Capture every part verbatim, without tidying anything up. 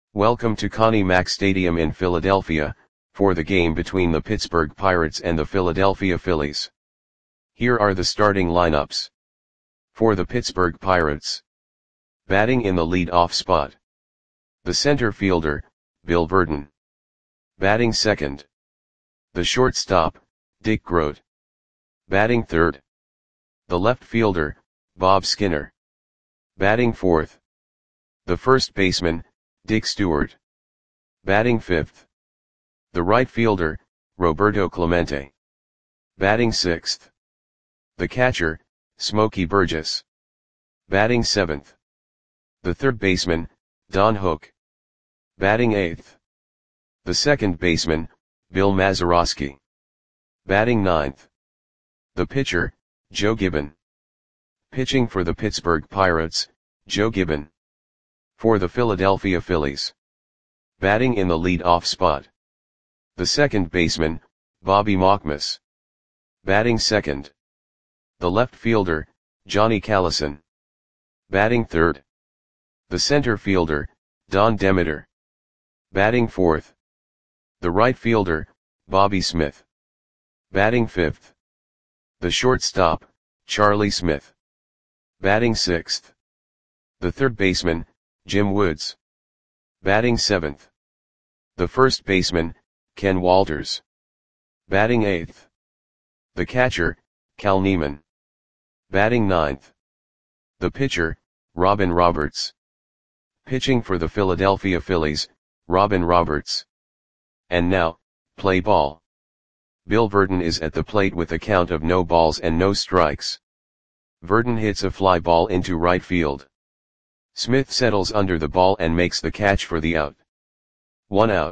Welcome to Connie Mack Stadium in Philadelphia, for the game between the Pittsburgh Pirates and the Philadelphia Phillies. Here are the starting lineups. For the Pittsburgh Pirates. Batting in the lead-off spot. The center fielder, Bill Virdon. Batting second. The shortstop, Dick Groat. Batting third. The left fielder, Bob Skinner. Batting fourth. The first baseman, Dick Stewart. Batting fifth. The right fielder, Roberto Clemente. Batting sixth. The catcher, Smokey Burgess. Batting seventh. The third baseman, Don Hook. Batting eighth. The second baseman, Bill Mazeroski. Batting ninth. The pitcher, Joe Gibbon. Pitching for the Pittsburgh Pirates, Joe Gibbon. For the Philadelphia Phillies. Batting in the lead-off spot. The second baseman, Bobby Mockmas. Batting second. The left fielder, Johnny Callison. Batting third. The center fielder, Don Demeter. Batting fourth. The right fielder, Bobby Smith. Batting fifth. The shortstop, Charlie Smith. Batting sixth. The third baseman, Jim Woods. Batting seventh. The first baseman, Ken Walters. Batting eighth. The catcher, Cal Neiman. Batting ninth. The pitcher, Robin Roberts. Pitching for the Philadelphia Phillies, Robin Roberts. And now, play ball. Bill Virdon is at the plate with a count of no balls and no strikes. Virdon hits a fly ball into right field. Smith settles under the ball and makes the catch for the out. One out.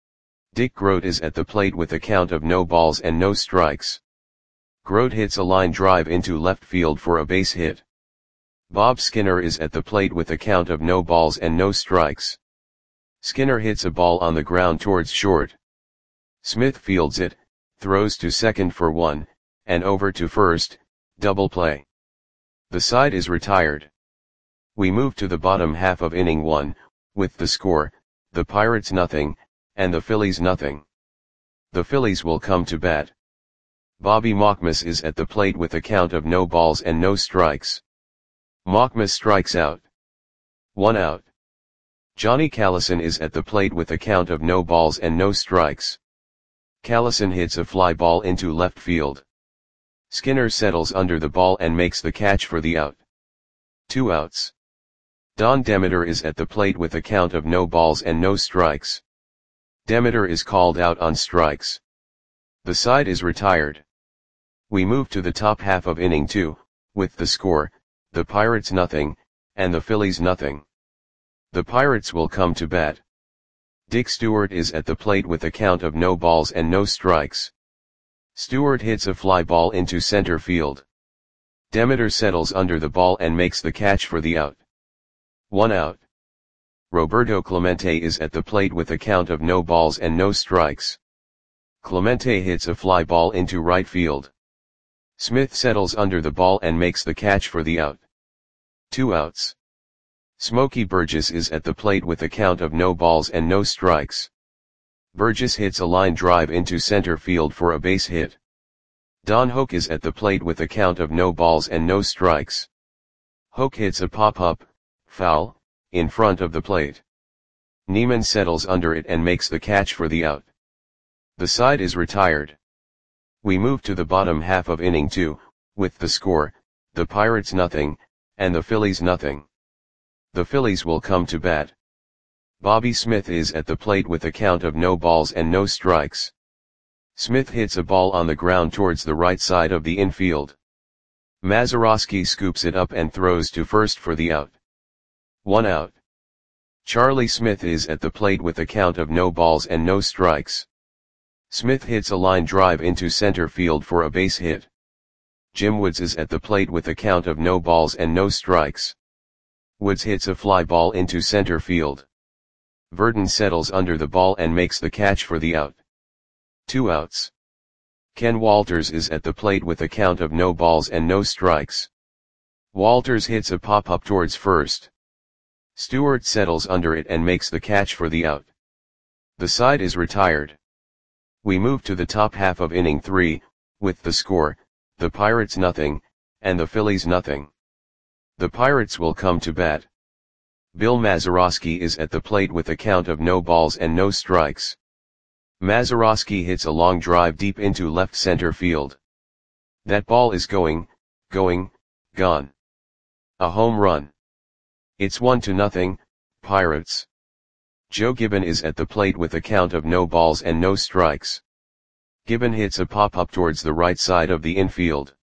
Dick Groat is at the plate with a count of no balls and no strikes. Groat hits a line drive into left field for a base hit. Bob Skinner is at the plate with a count of no balls and no strikes. Skinner hits a ball on the ground towards short. Smith fields it, throws to second for one, and over to first, double play. The side is retired. We move to the bottom half of inning one, with the score, the Pirates nothing, and the Phillies nothing. The Phillies will come to bat. Bobby Mockmas is at the plate with a count of no balls and no strikes. Mockmas strikes out. One out. Johnny Callison is at the plate with a count of no balls and no strikes. Callison hits a fly ball into left field. Skinner settles under the ball and makes the catch for the out. Two outs. Don Demeter is at the plate with a count of no balls and no strikes. Demeter is called out on strikes. The side is retired. We move to the top half of inning two, with the score, the Pirates nothing, and the Phillies nothing. The Pirates will come to bat. Dick Stewart is at the plate with a count of no balls and no strikes. Stewart hits a fly ball into center field. Demeter settles under the ball and makes the catch for the out. One out. Roberto Clemente is at the plate with a count of no balls and no strikes. Clemente hits a fly ball into right field. Smith settles under the ball and makes the catch for the out. Two outs. Smokey Burgess is at the plate with a count of no balls and no strikes. Burgess hits a line drive into center field for a base hit. Don Hook is at the plate with a count of no balls and no strikes. Hook hits a pop-up, foul, in front of the plate. Neiman settles under it and makes the catch for the out. The side is retired. We move to the bottom half of inning two, with the score, the Pirates nothing, and the Phillies nothing. The Phillies will come to bat. Bobby Smith is at the plate with a count of no balls and no strikes. Smith hits a ball on the ground towards the right side of the infield. Mazeroski scoops it up and throws to first for the out. One out. Charlie Smith is at the plate with a count of no balls and no strikes. Smith hits a line drive into center field for a base hit. Jim Woods is at the plate with a count of no balls and no strikes. Woods hits a fly ball into center field. Virdon settles under the ball and makes the catch for the out. Two outs. Ken Walters is at the plate with a count of no balls and no strikes. Walters hits a pop-up towards first. Stewart settles under it and makes the catch for the out. The side is retired. We move to the top half of inning three, with the score, the Pirates nothing, and the Phillies nothing. The Pirates will come to bat. Bill Mazeroski is at the plate with a count of no balls and no strikes. Mazeroski hits a long drive deep into left center field. That ball is going, going, gone. A home run. It's one to nothing, Pirates. Joe Gibbon is at the plate with a count of no balls and no strikes. Gibbon hits a pop-up towards the right side of the infield.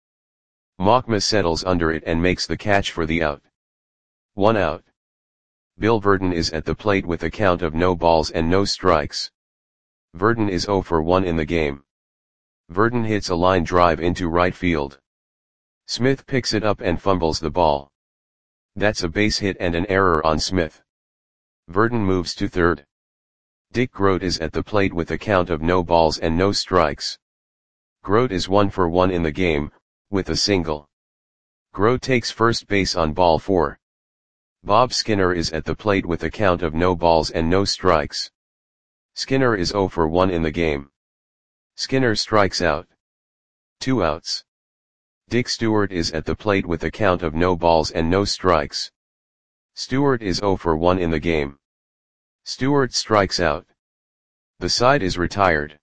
Machma settles under it and makes the catch for the out. One out. Bill Verdon is at the plate with a count of no balls and no strikes. Verdon is oh for one in the game. Verdon hits a line drive into right field. Smith picks it up and fumbles the ball. That's a base hit and an error on Smith. Verdon moves to third. Dick Grote is at the plate with a count of no balls and no strikes. Grote is one for one in the game, with a single. Grote takes first base on ball four. Bob Skinner is at the plate with a count of no balls and no strikes. Skinner is oh for one in the game. Skinner strikes out. Two outs. Dick Stewart is at the plate with a count of no balls and no strikes. Stewart is oh for one in the game. Stewart strikes out. The side is retired.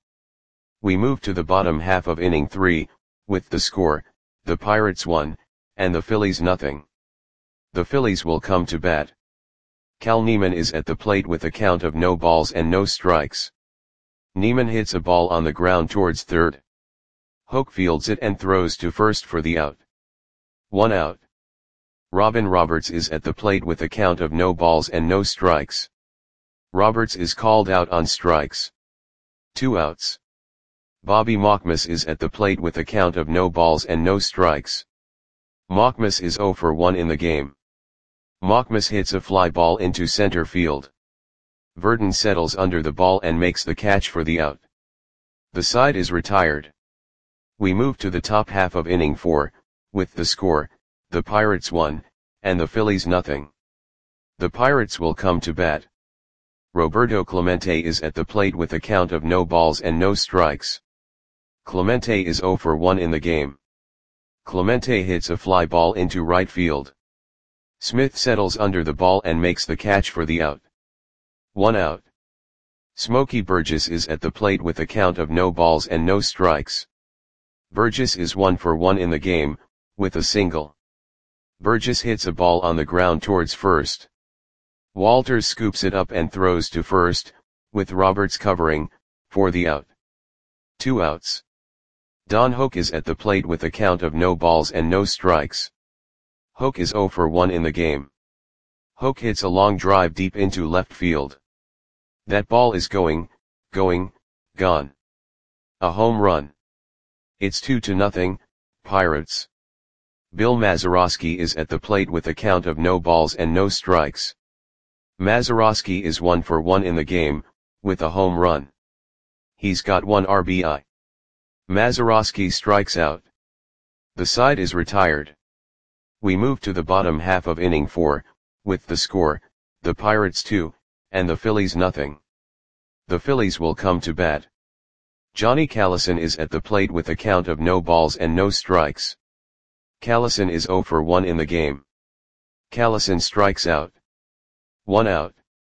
We move to the bottom half of inning three, with the score, the Pirates one, and the Phillies nothing. The Phillies will come to bat. Cal Neiman is at the plate with a count of no balls and no strikes. Neiman hits a ball on the ground towards third. Hoke fields it and throws to first for the out. One out. Robin Roberts is at the plate with a count of no balls and no strikes. Roberts is called out on strikes. Two outs. Bobby Machmas is at the plate with a count of no balls and no strikes. Machmas is oh for one in the game. Machmas hits a fly ball into center field. Verdon settles under the ball and makes the catch for the out. The side is retired. We move to the top half of inning four, with the score, the Pirates one, and the Phillies nothing. The Pirates will come to bat. Roberto Clemente is at the plate with a count of no balls and no strikes. Clemente is oh for one in the game. Clemente hits a fly ball into right field. Smith settles under the ball and makes the catch for the out. One out. Smokey Burgess is at the plate with a count of no balls and no strikes. Burgess is one for one in the game, with a single. Burgess hits a ball on the ground towards first. Walters scoops it up and throws to first, with Roberts covering, for the out. Two outs. Don Hoke is at the plate with a count of no balls and no strikes. Hoke is oh for one in the game. Hoke hits a long drive deep into left field. That ball is going, going, gone. A home run. It's two to nothing, Pirates. Bill Mazeroski is at the plate with a count of no balls and no strikes. Mazeroski is one for one in the game, with a home run. He's got one R B I. Mazeroski strikes out. The side is retired. We move to the bottom half of inning four, with the score, the Pirates two, and the Phillies nothing. The Phillies will come to bat. Johnny Callison is at the plate with a count of no balls and no strikes. Callison is oh for one in the game. Callison strikes out. One out.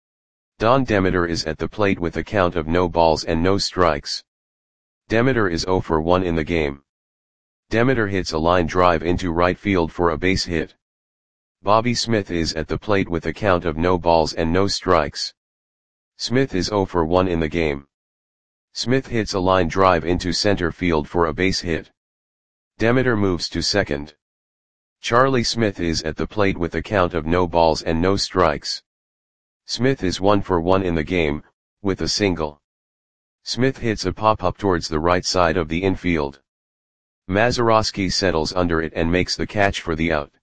Don Demeter is at the plate with a count of no balls and no strikes. Demeter is oh for one in the game. Demeter hits a line drive into right field for a base hit. Bobby Smith is at the plate with a count of no balls and no strikes. Smith is oh for one in the game. Smith hits a line drive into center field for a base hit. Demeter moves to second. Charlie Smith is at the plate with a count of no balls and no strikes. Smith is one for one in the game, with a single. Smith hits a pop-up towards the right side of the infield. Mazeroski settles under it and makes the catch for the out.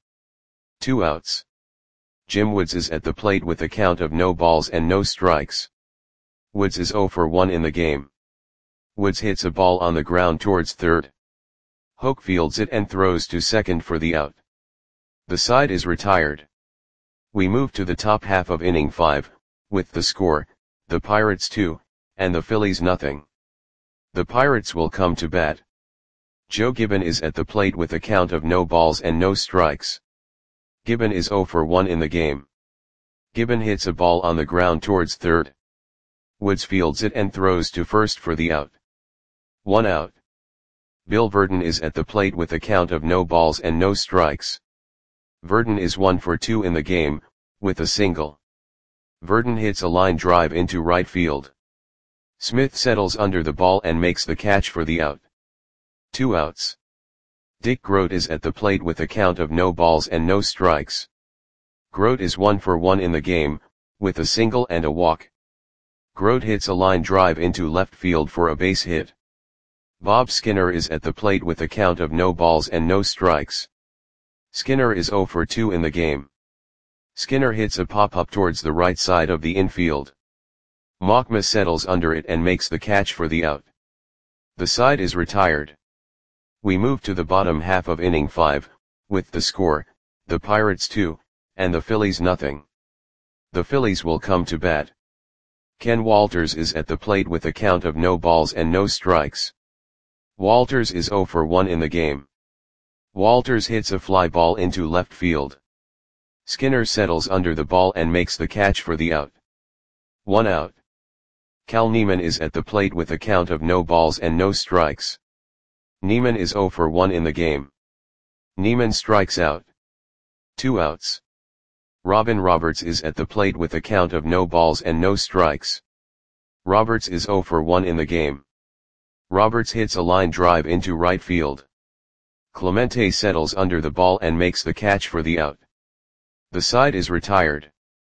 Two outs. Jim Woods is at the plate with a count of no balls and no strikes. Woods is oh for one in the game. Woods hits a ball on the ground towards third. Hoke fields it and throws to second for the out. The side is retired. We move to the top half of inning five, with the score, the Pirates two, and the Phillies nothing. The Pirates will come to bat. Joe Gibbon is at the plate with a count of no balls and no strikes. Gibbon is oh for one in the game. Gibbon hits a ball on the ground towards third. Woods fields it and throws to first for the out. One out. Bill Virdon is at the plate with a count of no balls and no strikes. Virdon is one for two in the game, with a single. Virdon hits a line drive into right field. Smith settles under the ball and makes the catch for the out. Two outs. Dick Groat is at the plate with a count of no balls and no strikes. Groat is one for one in the game, with a single and a walk. Groat hits a line drive into left field for a base hit. Bob Skinner is at the plate with a count of no balls and no strikes. Skinner is oh for two in the game. Skinner hits a pop-up towards the right side of the infield. Machma settles under it and makes the catch for the out. The side is retired. We move to the bottom half of inning five, with the score, the Pirates two, and the Phillies nothing. The Phillies will come to bat. Ken Walters is at the plate with a count of no balls and no strikes. Walters is oh for one in the game. Walters hits a fly ball into left field. Skinner settles under the ball and makes the catch for the out. One out. Cal Neiman is at the plate with a count of no balls and no strikes. Neiman is oh for one in the game. Neiman strikes out. Two outs. Robin Roberts is at the plate with a count of no balls and no strikes. Roberts is oh for one in the game. Roberts hits a line drive into right field. Clemente settles under the ball and makes the catch for the out. The side is retired.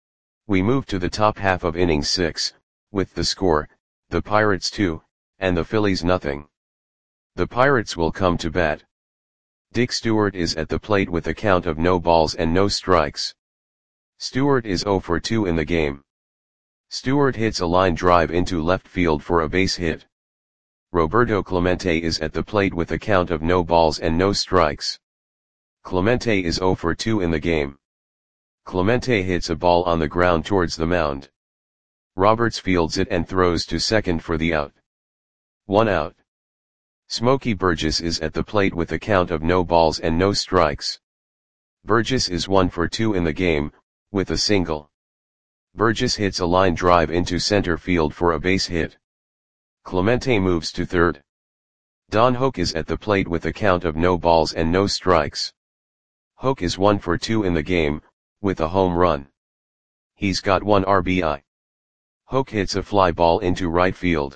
We move to the top half of inning six, with the score, the Pirates two, and the Phillies nothing. The Pirates will come to bat. Dick Stewart is at the plate with a count of no balls and no strikes. Stewart is oh for two in the game. Stewart hits a line drive into left field for a base hit. Roberto Clemente is at the plate with a count of no balls and no strikes. Clemente is oh for two in the game. Clemente hits a ball on the ground towards the mound. Roberts fields it and throws to second for the out. One out. Smokey Burgess is at the plate with a count of no balls and no strikes. Burgess is one for two in the game, with a single. Burgess hits a line drive into center field for a base hit. Clemente moves to third. Don Hoak is at the plate with a count of no balls and no strikes. Hoak is one for two in the game, with a home run. He's got one R B I. Hoak hits a fly ball into right field.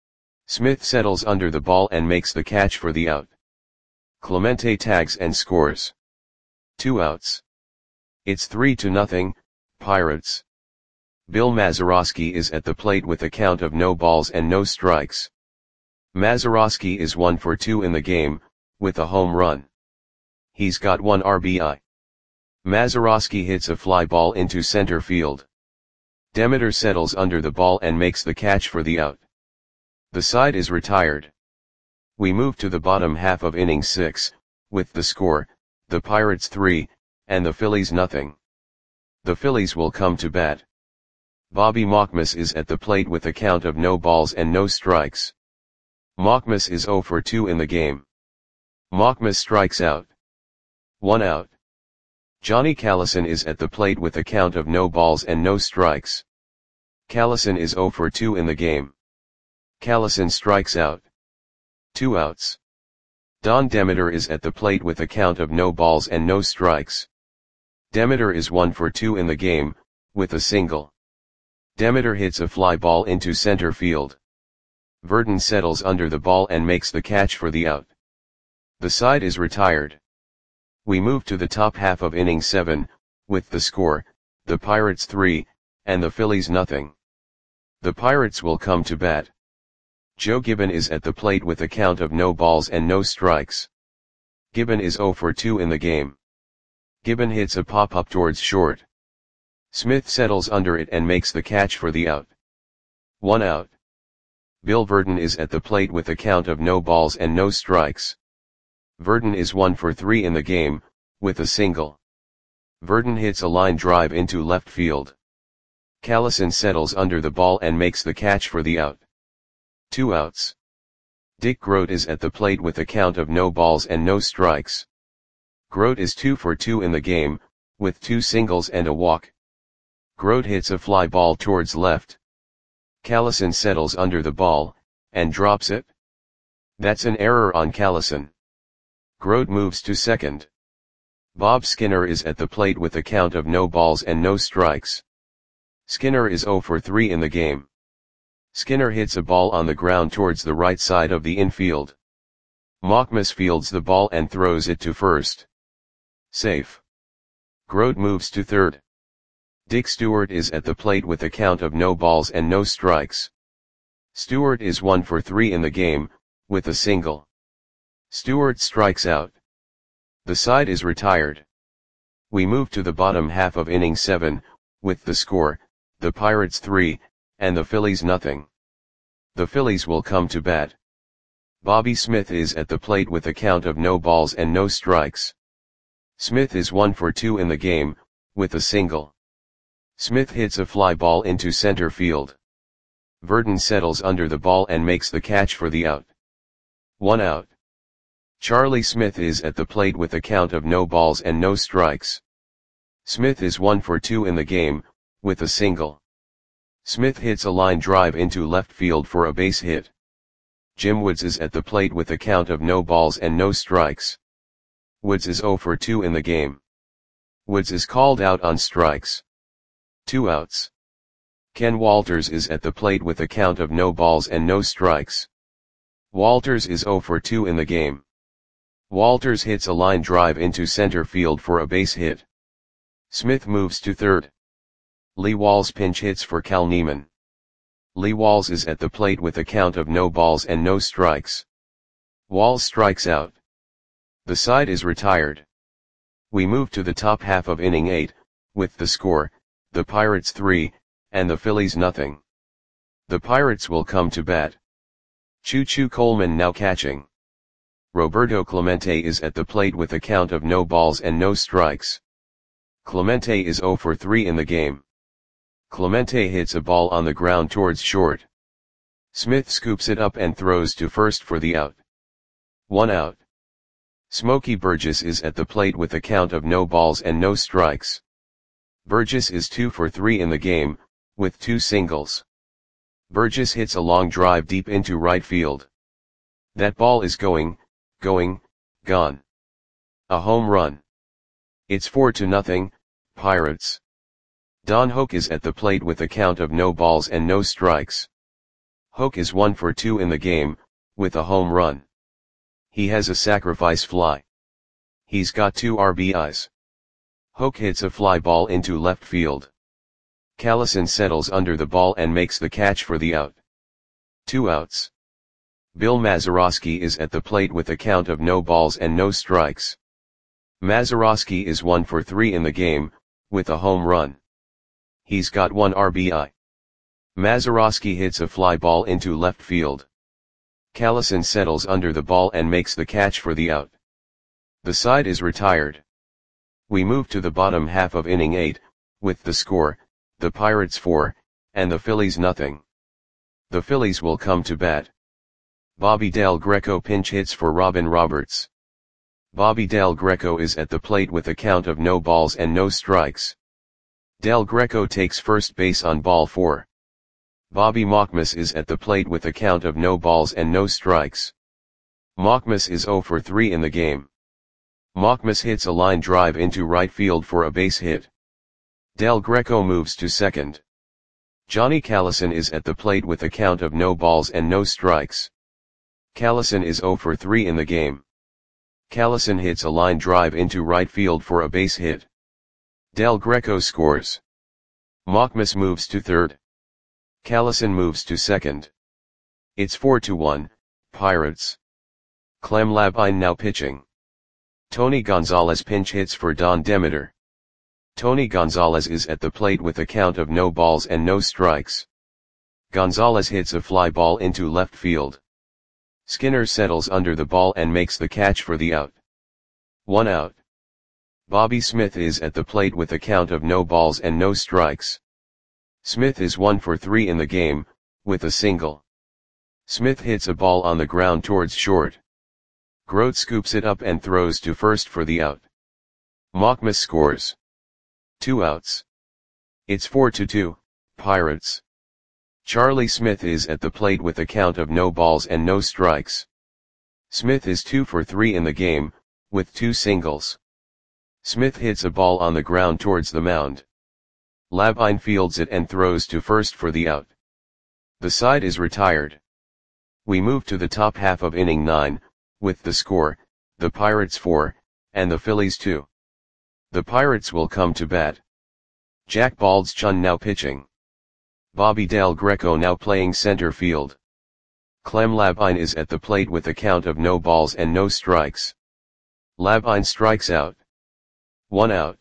Smith settles under the ball and makes the catch for the out. Clemente tags and scores. Two outs. It's three to nothing, Pirates. Bill Mazeroski is at the plate with a count of no balls and no strikes. Mazeroski is one for two in the game, with a home run. He's got one R B I. Mazeroski hits a fly ball into center field. Demeter settles under the ball and makes the catch for the out. The side is retired. We move to the bottom half of inning six, with the score, the Pirates three, and the Phillies nothing. The Phillies will come to bat. Bobby Machmas is at the plate with a count of no balls and no strikes. Machmas is oh for two in the game. Machmas strikes out. One out. Johnny Callison is at the plate with a count of no balls and no strikes. Callison is oh for two in the game. Callison strikes out. Two outs. Don Demeter is at the plate with a count of no balls and no strikes. Demeter is one for two in the game, with a single. Demeter hits a fly ball into center field. Virdon settles under the ball and makes the catch for the out. The side is retired. We move to the top half of inning seven, with the score, the Pirates three, and the Phillies nothing. The Pirates will come to bat. Joe Gibbon is at the plate with a count of no balls and no strikes. Gibbon is oh for two in the game. Gibbon hits a pop-up towards short. Smith settles under it and makes the catch for the out. One out. Bill Virdon is at the plate with a count of no balls and no strikes. Virdon is one for three in the game, with a single. Verdon hits a line drive into left field. Callison settles under the ball and makes the catch for the out. Two outs. Dick Grote is at the plate with a count of no balls and no strikes. Grote is two for two in the game, with two singles and a walk. Grote hits a fly ball towards left. Callison settles under the ball, and drops it. That's an error on Callison. Grote moves to second. Bob Skinner is at the plate with a count of no balls and no strikes. Skinner is zero for three in the game. Skinner hits a ball on the ground towards the right side of the infield. Mauchmus fields the ball and throws it to first. Safe. Grote moves to third. Dick Stewart is at the plate with a count of no balls and no strikes. Stewart is one for three in the game, with a single. Stewart strikes out. The side is retired. We move to the bottom half of inning seven, with the score, the Pirates three, and the Phillies nothing. The Phillies will come to bat. Bobby Smith is at the plate with a count of no balls and no strikes. Smith is one for two in the game, with a single. Smith hits a fly ball into center field. Verdon settles under the ball and makes the catch for the out. One out. Charlie Smith is at the plate with a count of no balls and no strikes. Smith is one for two in the game, with a single. Smith hits a line drive into left field for a base hit. Jim Woods is at the plate with a count of no balls and no strikes. Woods is zero for two in the game. Woods is called out on strikes. Two outs. Ken Walters is at the plate with a count of no balls and no strikes. Walters is zero for two in the game. Walters hits a line drive into center field for a base hit. Smith moves to third. Lee Walls pinch hits for Cal Neiman. Lee Walls is at the plate with a count of no balls and no strikes. Walls strikes out. The side is retired. We move to the top half of inning eight, with the score, the Pirates three, and the Phillies nothing. The Pirates will come to bat. Choo Choo Coleman now catching. Roberto Clemente is at the plate with a count of no balls and no strikes. Clemente is zero for three in the game. Clemente hits a ball on the ground towards short. Smith scoops it up and throws to first for the out. One out. Smokey Burgess is at the plate with a count of no balls and no strikes. Burgess is two for three in the game, with two singles. Burgess hits a long drive deep into right field. That ball is going, going, gone. A home run. It's four to nothing, Pirates. Don Hoke is at the plate with a count of no balls and no strikes. Hoke is one for two in the game, with a home run. He has a sacrifice fly. He's got two R B Is. Hoke hits a fly ball into left field. Callison settles under the ball and makes the catch for the out. Two outs. Bill Mazeroski is at the plate with a count of no balls and no strikes. Mazeroski is one for three in the game, with a home run. He's got one R B I. Mazeroski hits a fly ball into left field. Callison settles under the ball and makes the catch for the out. The side is retired. We move to the bottom half of inning eight, with the score, the Pirates four, and the Phillies nothing. The Phillies will come to bat. Bobby Del Greco pinch hits for Robin Roberts. Bobby Del Greco is at the plate with a count of no balls and no strikes. Del Greco takes first base on ball four. Bobby Mauchmus is at the plate with a count of no balls and no strikes. Mauchmus is zero for three in the game. Mauchmus hits a line drive into right field for a base hit. Del Greco moves to second. Johnny Callison is at the plate with a count of no balls and no strikes. Callison is zero for three in the game. Callison hits a line drive into right field for a base hit. Del Greco scores. Mauchmus moves to third. Callison moves to second. It's four to one, Pirates. Clem Labine now pitching. Tony Gonzalez pinch hits for Don Demeter. Tony Gonzalez is at the plate with a count of no balls and no strikes. Gonzalez hits a fly ball into left field. Skinner settles under the ball and makes the catch for the out. One out. Bobby Smith is at the plate with a count of no balls and no strikes. Smith is one for three in the game, with a single. Smith hits a ball on the ground towards short. Grote scoops it up and throws to first for the out. Machmas scores. Two outs. It's four to two, Pirates. Charlie Smith is at the plate with a count of no balls and no strikes. Smith is two for three in the game, with two singles. Smith hits a ball on the ground towards the mound. Labine fields it and throws to first for the out. The side is retired. We move to the top half of inning nine, with the score, the Pirates four, and the Phillies two. The Pirates will come to bat. Jack Baldschun now pitching. Bobby Del Greco now playing center field. Clem Labine is at the plate with a count of no balls and no strikes. Labine strikes out. One out.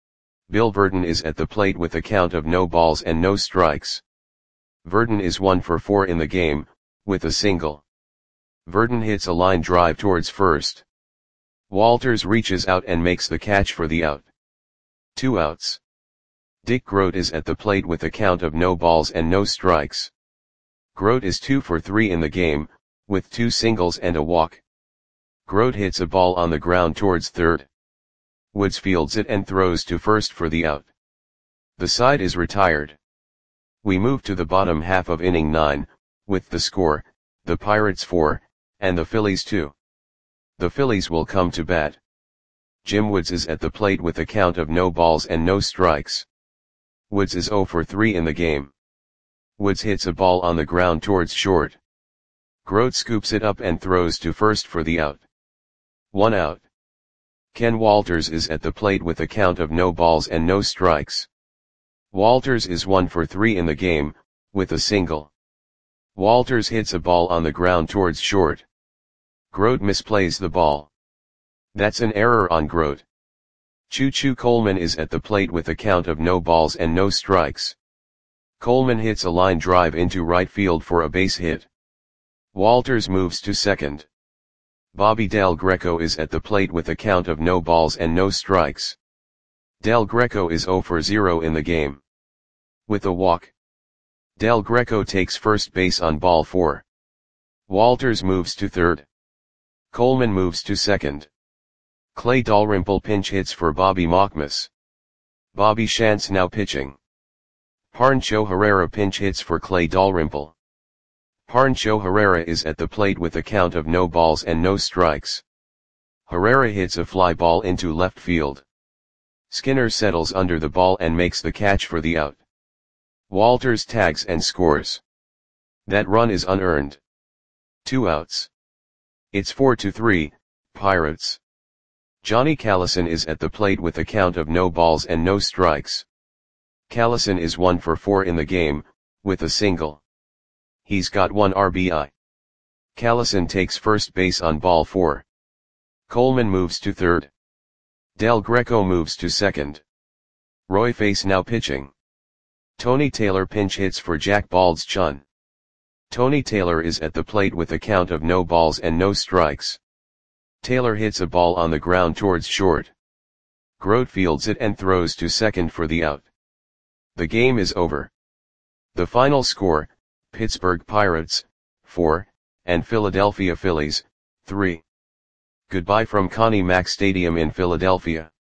Bill Verdon is at the plate with a count of no balls and no strikes. Verdon is one for four in the game, with a single. Verdon hits a line drive towards first. Walters reaches out and makes the catch for the out. Two outs. Dick Grote is at the plate with a count of no balls and no strikes. Grote is two for three in the game, with two singles and a walk. Grote hits a ball on the ground towards third. Woods fields it and throws to first for the out. The side is retired. We move to the bottom half of inning nine, with the score, the Pirates four, and the Phillies two. The Phillies will come to bat. Jim Woods is at the plate with a count of no balls and no strikes. Woods is zero for three in the game. Woods hits a ball on the ground towards short. Grote scoops it up and throws to first for the out. One out. Ken Walters is at the plate with a count of no balls and no strikes. Walters is one for three in the game, with a single. Walters hits a ball on the ground towards short. Grote misplays the ball. That's an error on Grote. Choo Choo Coleman is at the plate with a count of no balls and no strikes. Coleman hits a line drive into right field for a base hit. Walters moves to second. Bobby Del Greco is at the plate with a count of no balls and no strikes. Del Greco is zero for zero in the game. With a walk. Del Greco takes first base on ball four. Walters moves to third. Coleman moves to second. Clay Dalrymple pinch hits for Bobby Machmas. Bobby Shantz now pitching. Pancho Herrera pinch hits for Clay Dalrymple. Pancho Herrera is at the plate with a count of no balls and no strikes. Herrera hits a fly ball into left field. Skinner settles under the ball and makes the catch for the out. Walters tags and scores. That run is unearned. Two outs. It's four to three, Pirates. Johnny Callison is at the plate with a count of no balls and no strikes. Callison is one for four in the game, with a single. He's got one R B I. Callison takes first base on ball four. Coleman moves to third. Del Greco moves to second. Roy Face now pitching. Tony Taylor pinch hits for Jack Baldschun. Tony Taylor is at the plate with a count of no balls and no strikes. Taylor hits a ball on the ground towards short. Grote fields it and throws to second for the out. The game is over. The final score, Pittsburgh Pirates, four, and Philadelphia Phillies, three. Goodbye from Connie Mack Stadium in Philadelphia.